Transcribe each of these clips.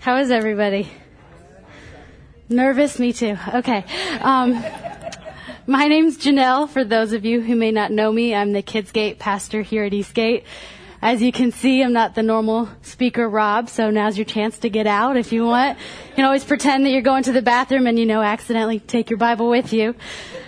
How is everybody? Nervous? Me too. Okay. My name's Janelle. For those of you who may not know me, I'm the Kids Gate pastor here at Eastgate. As you can see, I'm not the normal speaker, Rob, so now's your chance to get out if you want. You can always pretend that you're going to the bathroom and, accidentally take your Bible with you.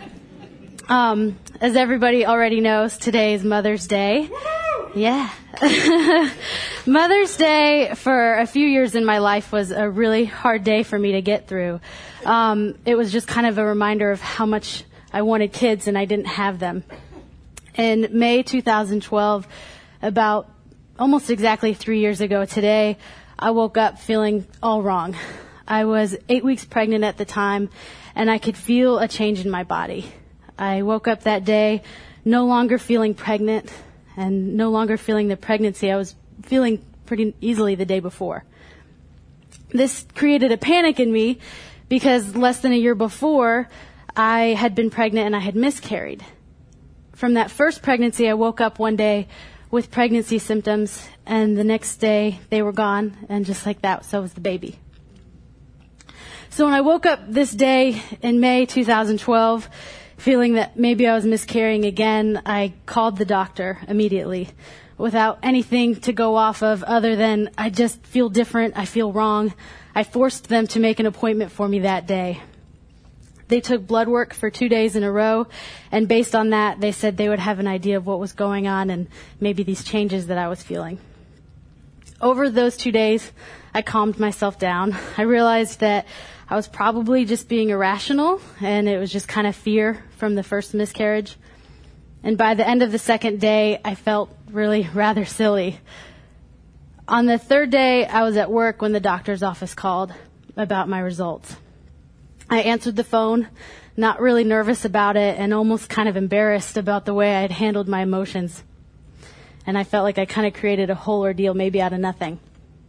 As everybody already knows, today is Mother's Day. Yeah. Mother's Day for a few years in my life was a really hard day for me to get through. It was just kind of a reminder of how much I wanted kids and I didn't have them. In May 2012, about almost exactly 3 years ago today, I woke up feeling all wrong. I was 8 weeks pregnant at the time and I could feel a change in my body. I woke up that day no longer feeling pregnant and no longer feeling the pregnancy I was feeling pretty easily the day before. This created a panic in me because less than a year before, I had been pregnant and I had miscarried. From that first pregnancy, I woke up one day with pregnancy symptoms, and the next day they were gone, and just like that, so was the baby. So when I woke up this day in May 2012, feeling that maybe I was miscarrying again, I called the doctor immediately without anything to go off of other than I just feel different, I feel wrong. I forced them to make an appointment for me that day. They took blood work for 2 days in a row, and based on that, they said they would have an idea of what was going on and maybe these changes that I was feeling. Over those 2 days, I calmed myself down. I realized that I was probably just being irrational, and it was just kind of fear from the first miscarriage. And by the end of the second day, I felt really rather silly. On the third day, I was at work when the doctor's office called about my results. I answered the phone, not really nervous about it, and almost kind of embarrassed about the way I had handled my emotions. And I felt like I kind of created a whole ordeal, maybe out of nothing.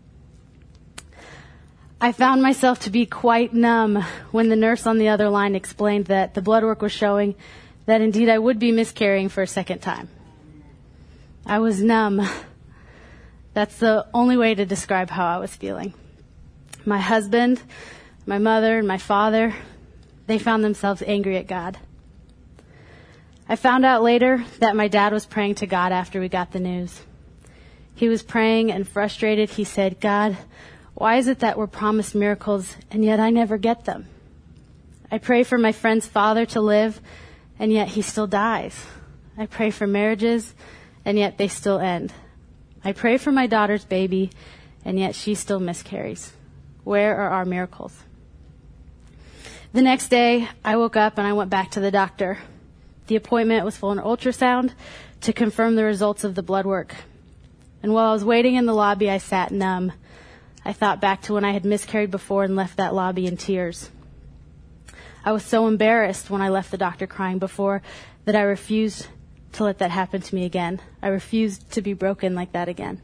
I found myself to be quite numb when the nurse on the other line explained that the blood work was showing that indeed I would be miscarrying for a second time. I was numb. That's the only way to describe how I was feeling. My husband, my mother, and my father, they found themselves angry at God. I found out later that my dad was praying to God after we got the news. He was praying and frustrated. He said, "God, why is it that we're promised miracles and yet I never get them? I pray for my friend's father to live and yet he still dies. I pray for marriages and yet they still end. I pray for my daughter's baby and yet she still miscarries. Where are our miracles?" The next day, I woke up and I went back to the doctor. The appointment was for an ultrasound to confirm the results of the blood work. And while I was waiting in the lobby, I sat numb. I thought back to when I had miscarried before and left that lobby in tears. I was so embarrassed when I left the doctor crying before that I refused to let that happen to me again. I refused to be broken like that again.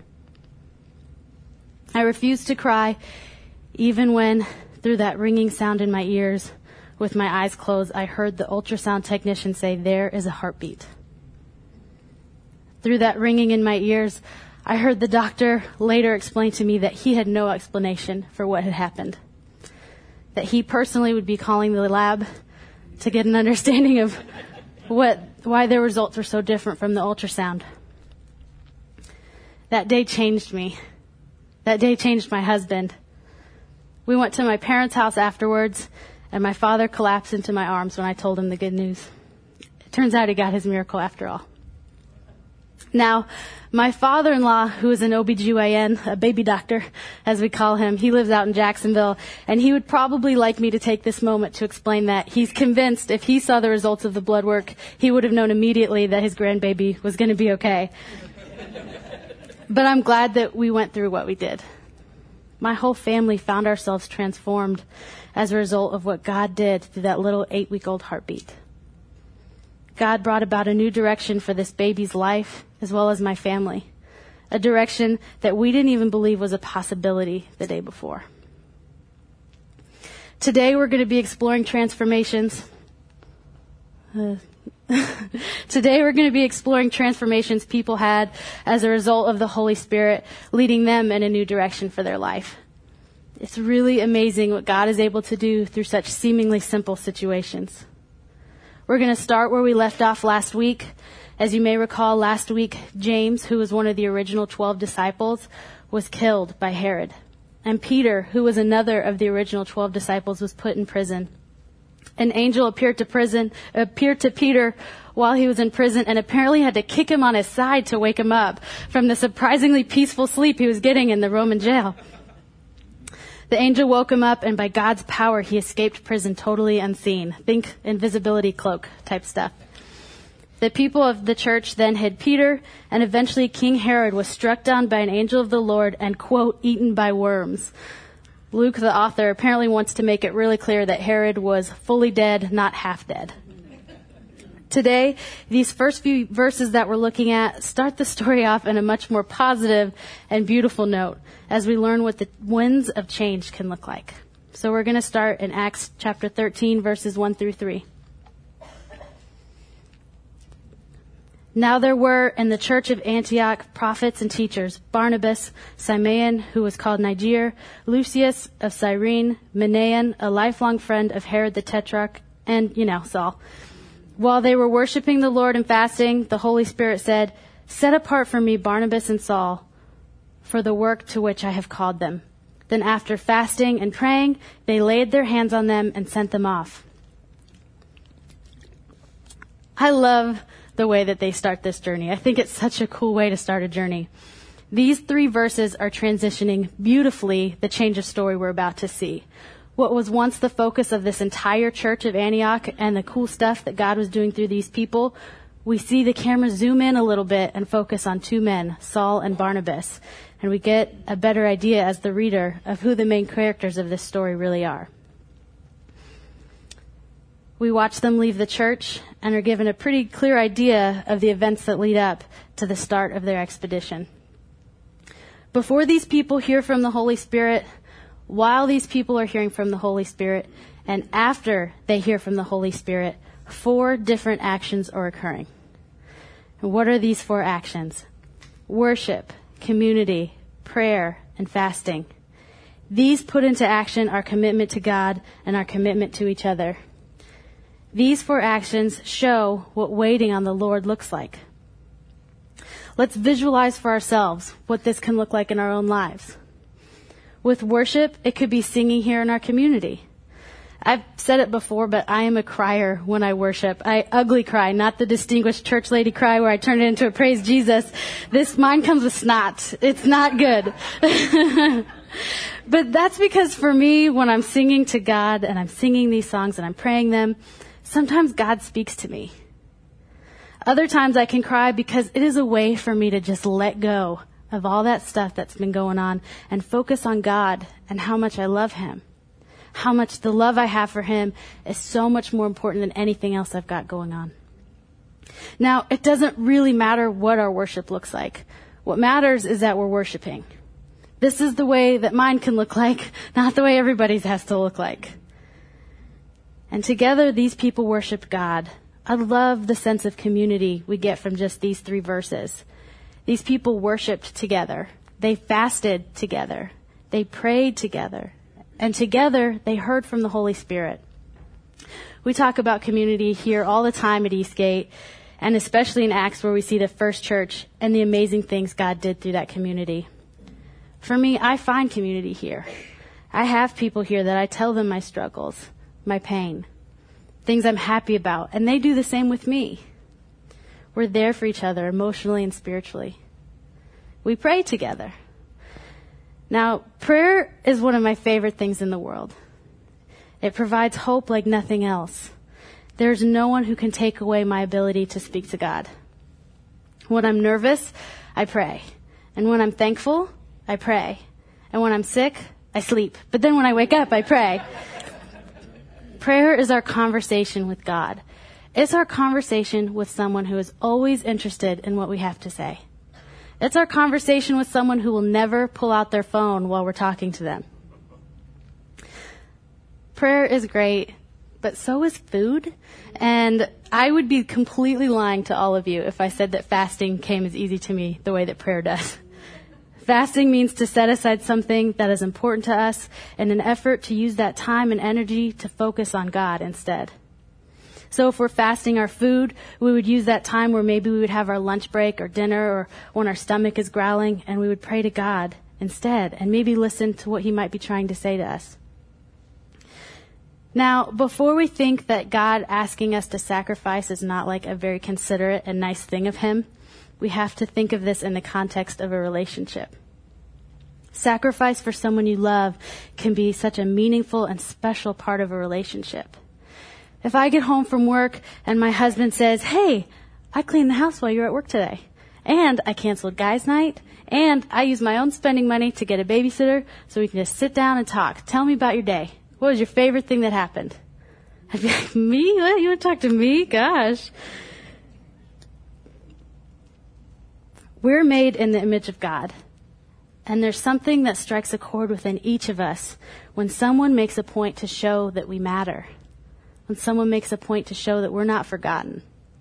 I refused to cry even when, through that ringing sound in my ears, with my eyes closed, I heard the ultrasound technician say, "There is a heartbeat." Through that ringing in my ears, I heard the doctor later explain to me that he had no explanation for what had happened. That he personally would be calling the lab to get an understanding of why their results were so different from the ultrasound. That day changed me. That day changed my husband. We went to my parents' house afterwards, and my father collapsed into my arms when I told him the good news. It turns out he got his miracle after all. Now, my father-in-law, who is an OBGYN, a baby doctor, as we call him, he lives out in Jacksonville, and he would probably like me to take this moment to explain that he's convinced if he saw the results of the blood work, he would have known immediately that his grandbaby was going to be okay. But I'm glad that we went through what we did. My whole family found ourselves transformed as a result of what God did through that little 8-week-old heartbeat. God brought about a new direction for this baby's life as well as my family, a direction that we didn't even believe was a possibility the day before. Today we're going to be exploring transformations. Today we're going to be exploring transformations people had as a result of the Holy Spirit leading them in a new direction for their life. It's really amazing what God is able to do through such seemingly simple situations. We're going to start where we left off last week. As you may recall, last week, James, who was one of the original 12 disciples, was killed by Herod. And Peter, who was another of the original 12 disciples, was put in prison. An angel appeared to Peter while he was in prison and apparently had to kick him on his side to wake him up from the surprisingly peaceful sleep he was getting in the Roman jail. The angel woke him up, and by God's power, he escaped prison totally unseen. Think invisibility cloak type stuff. The people of the church then hid Peter, and eventually King Herod was struck down by an angel of the Lord and, quote, eaten by worms. Luke, the author, apparently wants to make it really clear that Herod was fully dead, not half dead. Today, these first few verses that we're looking at start the story off in a much more positive and beautiful note as we learn what the winds of change can look like. So we're going to start in Acts chapter 13, verses 1 through 3. Now there were in the church of Antioch prophets and teachers, Barnabas, Simeon, who was called Niger, Lucius of Cyrene, Manaen, a lifelong friend of Herod the Tetrarch, and, Saul. While they were worshiping the Lord and fasting, the Holy Spirit said, "Set apart for me Barnabas and Saul for the work to which I have called them." Then after fasting and praying, they laid their hands on them and sent them off. I love the way that they start this journey. I think it's such a cool way to start a journey. These 3 verses are transitioning beautifully the change of story we're about to see. What was once the focus of this entire church of Antioch and the cool stuff that God was doing through these people, we see the camera zoom in a little bit and focus on 2 men, Saul and Barnabas. And we get a better idea as the reader of who the main characters of this story really are. We watch them leave the church and are given a pretty clear idea of the events that lead up to the start of their expedition. Before these people hear from the Holy Spirit, while these people are hearing from the Holy Spirit, and after they hear from the Holy Spirit, 4 different actions are occurring. And what are these 4 actions? Worship, community, prayer, and fasting. These put into action our commitment to God and our commitment to each other. These 4 actions show what waiting on the Lord looks like. Let's visualize for ourselves what this can look like in our own lives. With worship, it could be singing here in our community. I've said it before, but I am a crier when I worship. I ugly cry, not the distinguished church lady cry where I turn it into a praise Jesus. Mine comes with snot. It's not good. But that's because for me, when I'm singing to God and I'm singing these songs and I'm praying them, sometimes God speaks to me. Other times I can cry because it is a way for me to just let go of all that stuff that's been going on and focus on God and how much I love Him. How much the love I have for Him is so much more important than anything else I've got going on. Now, it doesn't really matter what our worship looks like. What matters is that we're worshiping. This is the way that mine can look like, not the way everybody's has to look like. And together, these people worshiped God. I love the sense of community we get from just these 3 verses. These people worshiped together. They fasted together. They prayed together. And together, they heard from the Holy Spirit. We talk about community here all the time at Eastgate, and especially in Acts where we see the first church and the amazing things God did through that community. For me, I find community here. I have people here that I tell them my struggles, my pain, things I'm happy about, and they do the same with me. We're there for each other emotionally and spiritually. We pray together. Now, prayer is one of my favorite things in the world. It provides hope like nothing else. There's no one who can take away my ability to speak to God. When I'm nervous, I pray. And when I'm thankful, I pray. And when I'm sick, I sleep. But then when I wake up, I pray. Prayer is our conversation with God. It's our conversation with someone who is always interested in what we have to say. It's our conversation with someone who will never pull out their phone while we're talking to them. Prayer is great, but so is food. And I would be completely lying to all of you if I said that fasting came as easy to me the way that prayer does. Fasting means to set aside something that is important to us in an effort to use that time and energy to focus on God instead. So if we're fasting our food, we would use that time where maybe we would have our lunch break or dinner or when our stomach is growling, and we would pray to God instead and maybe listen to what he might be trying to say to us. Now, before we think that God asking us to sacrifice is not like a very considerate and nice thing of him, we have to think of this in the context of a relationship. Sacrifice for someone you love can be such a meaningful and special part of a relationship. If I get home from work and my husband says, "Hey, I cleaned the house while you were at work today, and I canceled guys' night, and I used my own spending money to get a babysitter so we can just sit down and talk. Tell me about your day. What was your favorite thing that happened?" I'd be like, "Me? What? You want to talk to me? Gosh." We're made in the image of God, and there's something that strikes a chord within each of us when someone makes a point to show that we matter, when someone makes a point to show that we're not forgotten.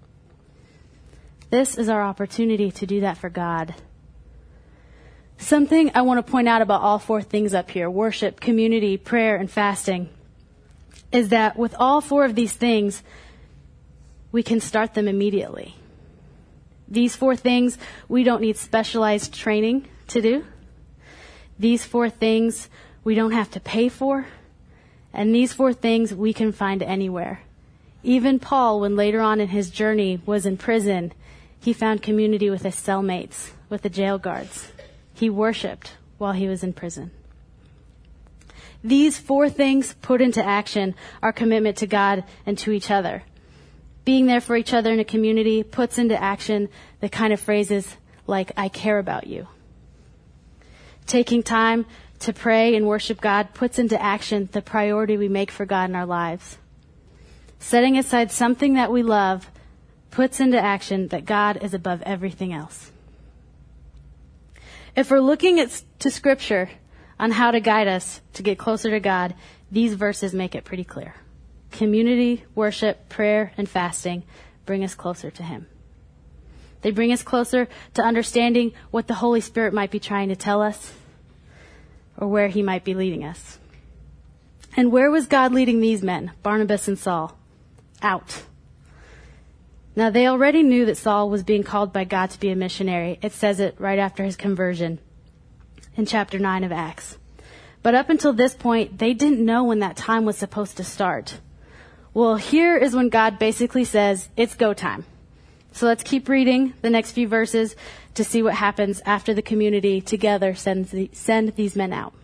This is our opportunity to do that for God. Something I want to point out about all four things up here, worship, community, prayer, and fasting, is that with all four of these things, we can start them immediately. These four things we don't need specialized training to do. These four things we don't have to pay for. And these four things we can find anywhere. Even Paul, when later on in his journey was in prison, he found community with his cellmates, with the jail guards. He worshiped while he was in prison. These four things put into action our commitment to God and to each other. Being there for each other in a community puts into action the kind of phrases like, "I care about you." Taking time to pray and worship God puts into action the priority we make for God in our lives. Setting aside something that we love puts into action that God is above everything else. If we're looking to Scripture on how to guide us to get closer to God, these verses make it pretty clear. Community, worship, prayer, and fasting bring us closer to him. They bring us closer to understanding what the Holy Spirit might be trying to tell us or where he might be leading us. And where was God leading these men, Barnabas and Saul? Out. Now, they already knew that Saul was being called by God to be a missionary. It says it right after his conversion in chapter 9 of Acts. But up until this point, they didn't know when that time was supposed to start. Well, here is when God basically says, it's go time. So let's keep reading the next few verses to see what happens after the community together send these men out.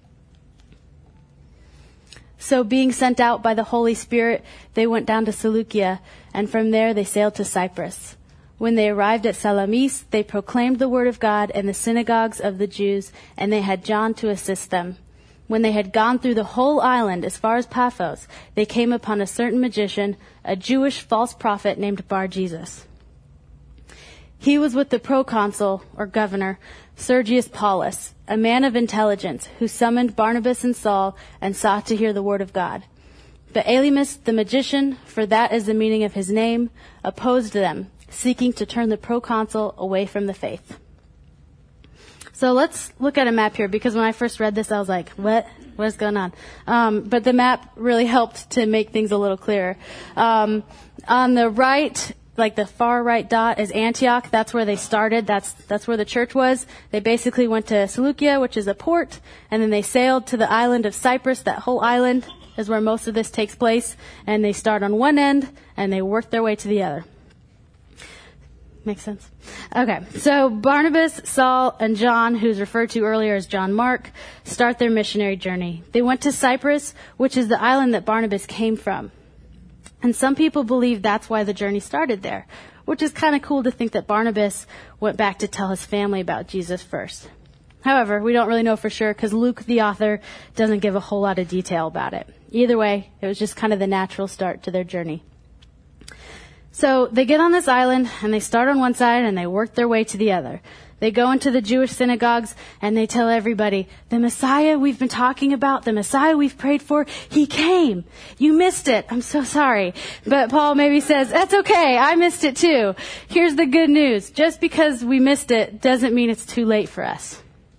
So being sent out by the Holy Spirit, they went down to Seleucia, and from there they sailed to Cyprus. When they arrived at Salamis, they proclaimed the word of God in the synagogues of the Jews, and they had John to assist them. When they had gone through the whole island as far as Paphos, they came upon a certain magician, a Jewish false prophet named Bar-Jesus. He was with the proconsul, or governor, Sergius Paulus, a man of intelligence, who summoned Barnabas and Saul and sought to hear the word of God. But Elymas, the magician, for that is the meaning of his name, opposed them, seeking to turn the proconsul away from the faith. So let's look at a map here, because when I first read this, I was like, what is going on? But the map really helped to make things a little clearer. On the right, like the far right dot, is Antioch. That's where they started. That's where the church was. They basically went to Seleucia, which is a port, and then they sailed to the island of Cyprus. That whole island is where most of this takes place. And they start on one end, and they work their way to the other. Makes sense? Okay, so Barnabas, Saul, and John, who's referred to earlier as John Mark, start their missionary journey. They went to Cyprus, which is the island that Barnabas came from. And some people believe that's why the journey started there, which is kind of cool to think that Barnabas went back to tell his family about Jesus first. However, we don't really know for sure because Luke, the author, doesn't give a whole lot of detail about it. Either way, it was just kind of the natural start to their journey. So they get on this island, and they start on one side, and they work their way to the other. They go into the Jewish synagogues, and they tell everybody, the Messiah we've been talking about, the Messiah we've prayed for, he came. You missed it. I'm so sorry. But Paul maybe says, that's okay. I missed it too. Here's the good news. Just because we missed it doesn't mean it's too late for us.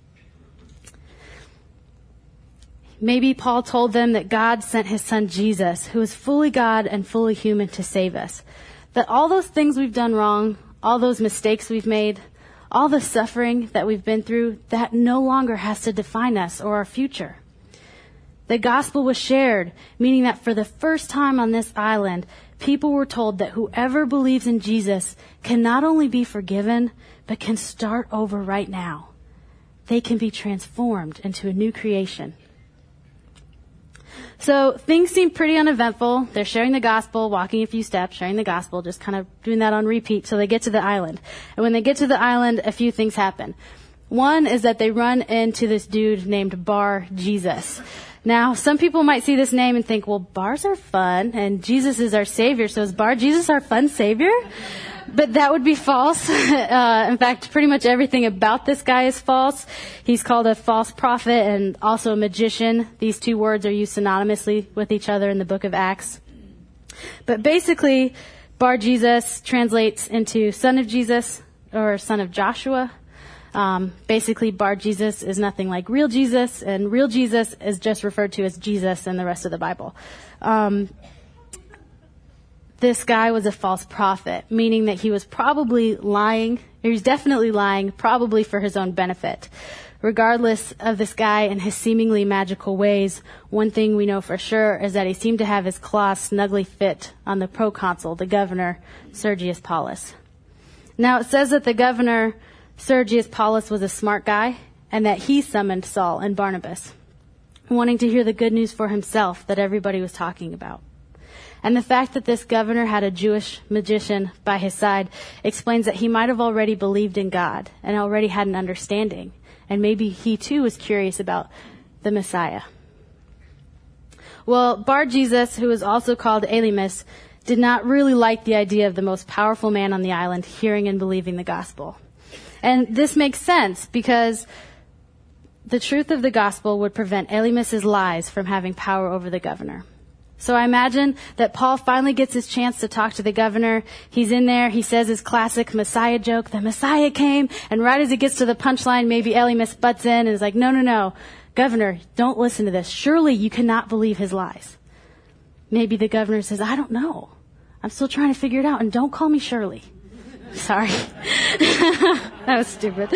Maybe Paul told them that God sent his son Jesus, who is fully God and fully human, to save us. That all those things we've done wrong, all those mistakes we've made, all the suffering that we've been through, that no longer has to define us or our future. The gospel was shared, meaning that for the first time on this island, people were told that whoever believes in Jesus can not only be forgiven, but can start over right now. They can be transformed into a new creation. So things seem pretty uneventful. They're sharing the gospel, walking a few steps, sharing the gospel, just kind of doing that on repeat till they get to the island. And when they get to the island, a few things happen. One is that they run into this dude named Bar Jesus. Now, some people might see this name and think, well, bars are fun, and Jesus is our Savior, so is Bar Jesus our fun Savior? But that would be false. In fact, pretty much everything about this guy is false. He's called a false prophet and also a magician. These two words are used synonymously with each other in the book of Acts. But basically, Bar Jesus translates into son of Jesus or son of Joshua. Basically, Bar Jesus is nothing like real Jesus, and real Jesus is just referred to as Jesus in the rest of the Bible. This guy was a false prophet, meaning that he was probably lying. He was definitely lying, probably for his own benefit. Regardless of this guy and his seemingly magical ways, one thing we know for sure is that he seemed to have his claws snugly fit on the proconsul, the governor, Sergius Paulus. Now, it says that the governor, Sergius Paulus, was a smart guy and that he summoned Saul and Barnabas, wanting to hear the good news for himself that everybody was talking about. And the fact that this governor had a Jewish magician by his side explains that he might have already believed in God and already had an understanding. And maybe he too was curious about the Messiah. Well, Bar Jesus, who was also called Elymas, did not really like the idea of the most powerful man on the island hearing and believing the gospel. And this makes sense because the truth of the gospel would prevent Elymas's lies from having power over the governor. So I imagine that Paul finally gets his chance to talk to the governor. He's in there. He says his classic Messiah joke. The Messiah came. And right as he gets to the punchline, maybe Elymas butts in and is like, no. Governor, don't listen to this. Surely you cannot believe his lies. Maybe the governor says, I don't know. I'm still trying to figure it out. And don't call me Shirley. Sorry. That was stupid.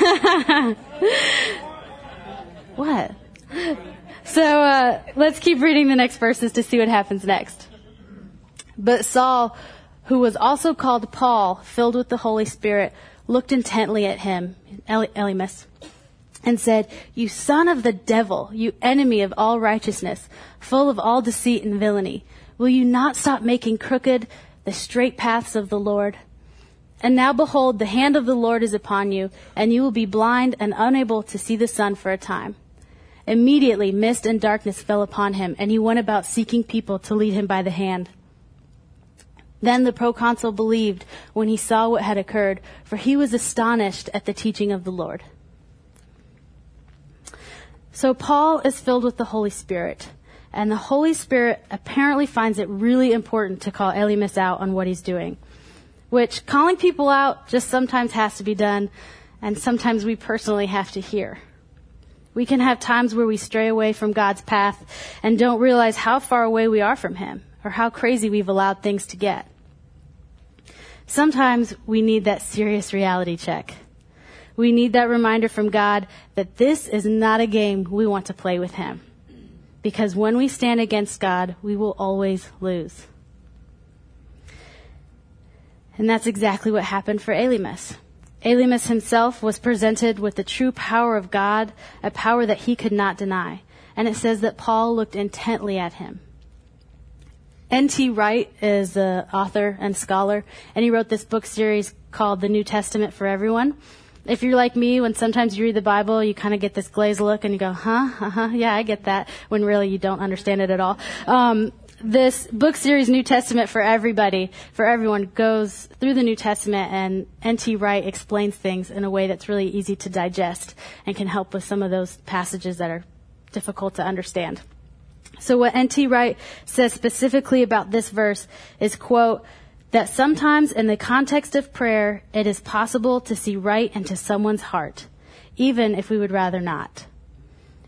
What? So let's keep reading the next verses to see what happens next. But Saul, who was also called Paul, filled with the Holy Spirit, looked intently at him, Elymas, and said, You son of the devil, you enemy of all righteousness, full of all deceit and villainy, will you not stop making crooked the straight paths of the Lord? And now behold, the hand of the Lord is upon you, and you will be blind and unable to see the sun for a time. Immediately, mist and darkness fell upon him, and he went about seeking people to lead him by the hand. Then the proconsul believed when he saw what had occurred, for he was astonished at the teaching of the Lord. So Paul is filled with the Holy Spirit, and the Holy Spirit apparently finds it really important to call Elymas out on what he's doing, which calling people out just sometimes has to be done, and sometimes we personally have to hear. We can have times where we stray away from God's path and don't realize how far away we are from Him or how crazy we've allowed things to get. Sometimes we need that serious reality check. We need that reminder from God that this is not a game we want to play with Him. Because when we stand against God, we will always lose. And that's exactly what happened for Elymas. Elymas himself was presented with the true power of God, a power that he could not deny. And it says that Paul looked intently at him. N.T. Wright is the author and scholar, and he wrote this book series called The New Testament for Everyone. If you're like me, when sometimes you read the Bible, you kind of get this glazed look and you go, yeah, I get that, when really you don't understand it at all. This book series, New Testament for everyone, goes through the New Testament, and N.T. Wright explains things in a way that's really easy to digest and can help with some of those passages that are difficult to understand. So what N.T. Wright says specifically about this verse is, quote, that sometimes in the context of prayer, it is possible to see right into someone's heart, even if we would rather not.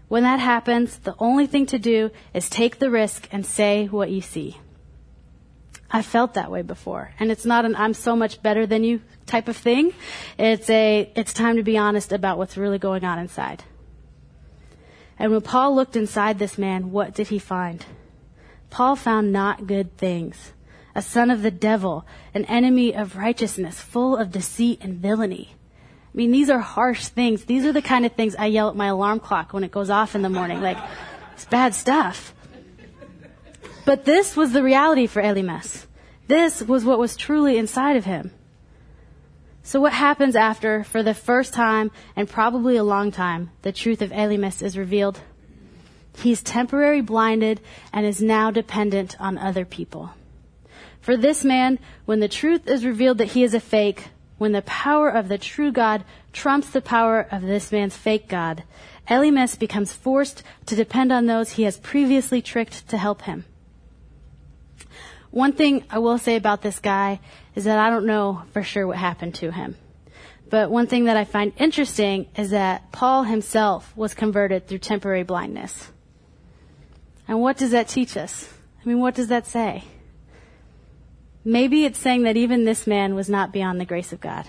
When that happens, the only thing to do is take the risk and say what you see. I felt that way before. And it's not an I'm so much better than you type of thing. It's time to be honest about what's really going on inside. And when Paul looked inside this man, what did he find? Paul found not good things. A son of the devil, an enemy of righteousness, full of deceit and villainy. I mean, these are harsh things. These are the kind of things I yell at my alarm clock when it goes off in the morning. Like, it's bad stuff. But this was the reality for Elymas. This was what was truly inside of him. So what happens after, for the first time and probably a long time, the truth of Elymas is revealed? He's temporarily blinded and is now dependent on other people. For this man, when the truth is revealed that he is a fake, when the power of the true God trumps the power of this man's fake God, Elymas becomes forced to depend on those he has previously tricked to help him. One thing I will say about this guy is that I don't know for sure what happened to him. But one thing that I find interesting is that Paul himself was converted through temporary blindness. And what does that teach us? I mean, what does that say? Maybe it's saying that even this man was not beyond the grace of God.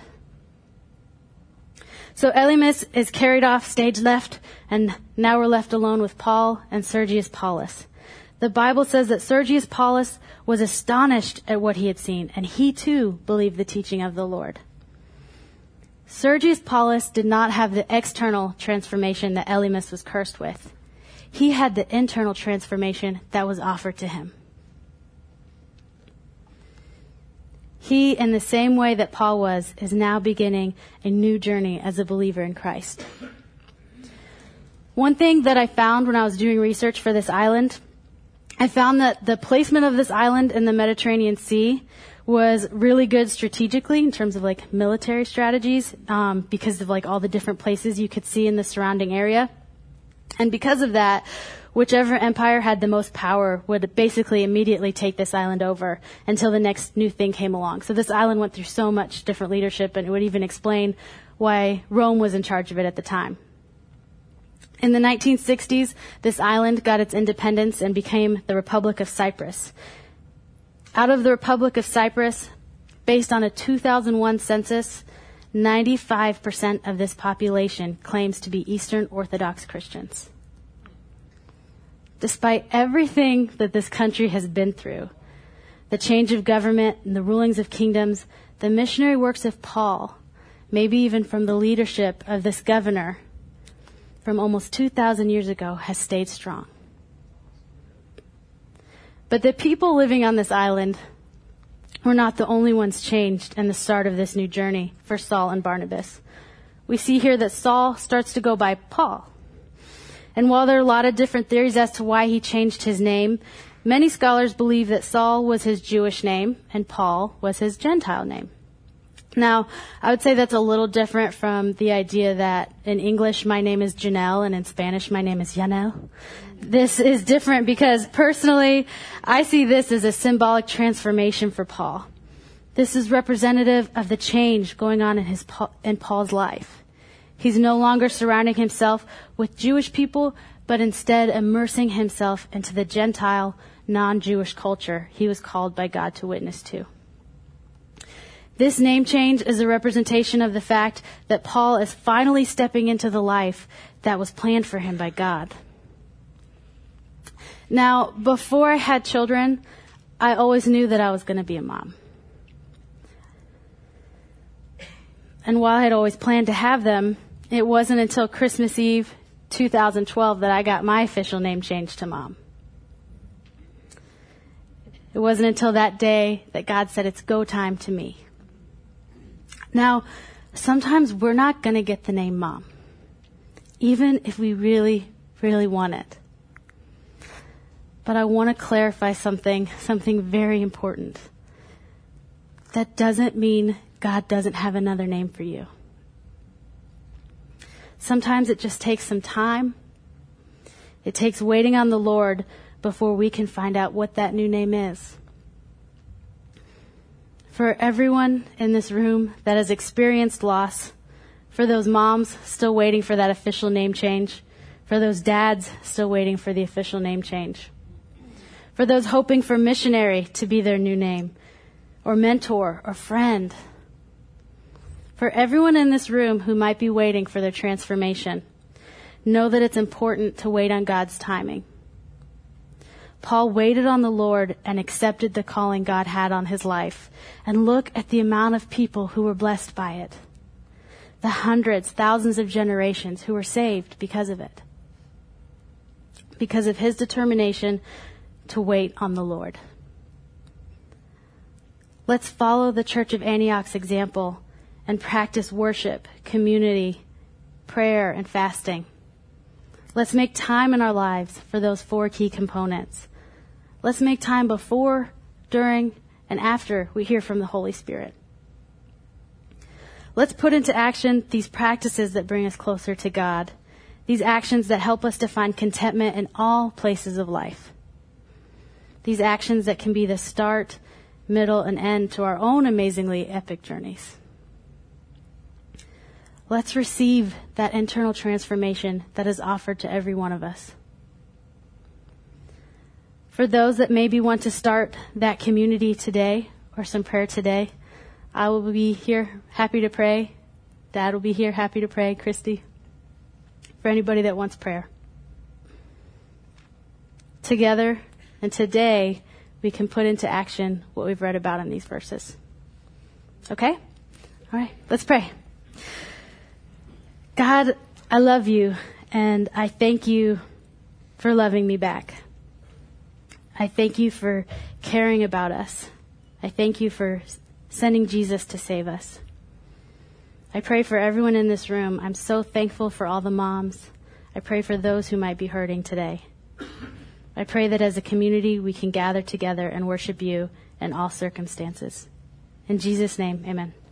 So Elymas is carried off stage left, and now we're left alone with Paul and Sergius Paulus. The Bible says that Sergius Paulus was astonished at what he had seen, and he too believed the teaching of the Lord. Sergius Paulus did not have the external transformation that Elymas was cursed with. He had the internal transformation that was offered to him. He, in the same way that Paul was, is now beginning a new journey as a believer in Christ. One thing that I found when I was doing research for this island, I found that the placement of this island in the Mediterranean Sea was really good strategically in terms of like military strategies, because of like all the different places you could see in the surrounding area. And because of that, whichever empire had the most power would basically immediately take this island over until the next new thing came along. So this island went through so much different leadership, and it would even explain why Rome was in charge of it at the time. In the 1960s, this island got its independence and became the Republic of Cyprus. Out of the Republic of Cyprus, based on a 2001 census, 95% of this population claims to be Eastern Orthodox Christians. Despite everything that this country has been through, the change of government and the rulings of kingdoms, the missionary works of Paul, maybe even from the leadership of this governor from almost 2,000 years ago, has stayed strong. But the people living on this island were not the only ones changed in the start of this new journey for Saul and Barnabas. We see here that Saul starts to go by Paul. And while there are a lot of different theories as to why he changed his name, many scholars believe that Saul was his Jewish name and Paul was his Gentile name. Now, I would say that's a little different from the idea that in English my name is Janelle and in Spanish my name is Yanel. This is different because personally I see this as a symbolic transformation for Paul. This is representative of the change going on in Paul's life. He's no longer surrounding himself with Jewish people, but instead immersing himself into the Gentile, non-Jewish culture he was called by God to witness to. This name change is a representation of the fact that Paul is finally stepping into the life that was planned for him by God. Now, before I had children, I always knew that I was going to be a mom. And while I had always planned to have them, it wasn't until Christmas Eve 2012 that I got my official name changed to Mom. It wasn't until that day that God said it's go time to me. Now, sometimes we're not going to get the name Mom, even if we really, really want it. But I want to clarify something very important. That doesn't mean God doesn't have another name for you. Sometimes it just takes some time. It takes waiting on the Lord before we can find out what that new name is. For everyone in this room that has experienced loss, for those moms still waiting for that official name change, For those dads still waiting for the official name change. For those hoping for missionary to be their new name, or mentor, or friend. For everyone in this room who might be waiting for their transformation, know that it's important to wait on God's timing. Paul waited on the Lord and accepted the calling God had on his life. And look at the amount of people who were blessed by it. The hundreds, thousands of generations who were saved because of it. Because of his determination to wait on the Lord. Let's follow the Church of Antioch's example and practice worship, community, prayer, and fasting. Let's make time in our lives for those 4 key components. Let's make time before, during, and after we hear from the Holy Spirit. Let's put into action these practices that bring us closer to God. These actions that help us to find contentment in all places of life. These actions that can be the start, middle, and end to our own amazingly epic journeys. Let's receive that internal transformation that is offered to every one of us. For those that maybe want to start that community today or some prayer today, I will be here happy to pray. Dad will be here happy to pray. Christy. For anybody that wants prayer. Together and today, we can put into action what we've read about in these verses. Okay? All right, let's pray. God, I love you, and I thank you for loving me back. I thank you for caring about us. I thank you for sending Jesus to save us. I pray for everyone in this room. I'm so thankful for all the moms. I pray for those who might be hurting today. I pray that as a community we can gather together and worship you in all circumstances. In Jesus' name, amen.